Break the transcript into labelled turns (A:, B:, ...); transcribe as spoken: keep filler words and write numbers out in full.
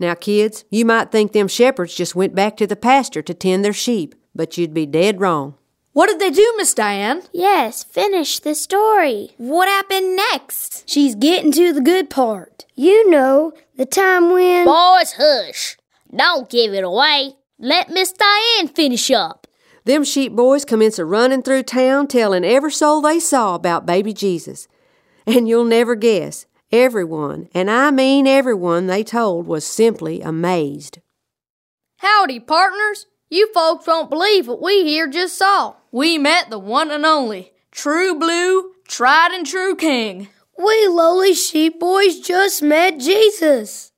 A: Now, kids, you might think them shepherds just went back to the pasture to tend their sheep, but you'd be dead wrong.
B: What did they do, Miss Diane?
C: Yes, finish the story.
D: What happened next?
E: She's getting to the good part. You know, the time when...
F: Boys, hush. Don't give it away. Let Miss Diane finish up.
A: Them sheep boys commence a running through town telling every soul they saw about baby Jesus. And you'll never guess, everyone, and I mean everyone they told, was simply amazed.
B: Howdy, partners. You folks won't believe what we here just saw. We met the one and only, true blue, tried and true king.
E: We lowly sheep boys just met Jesus.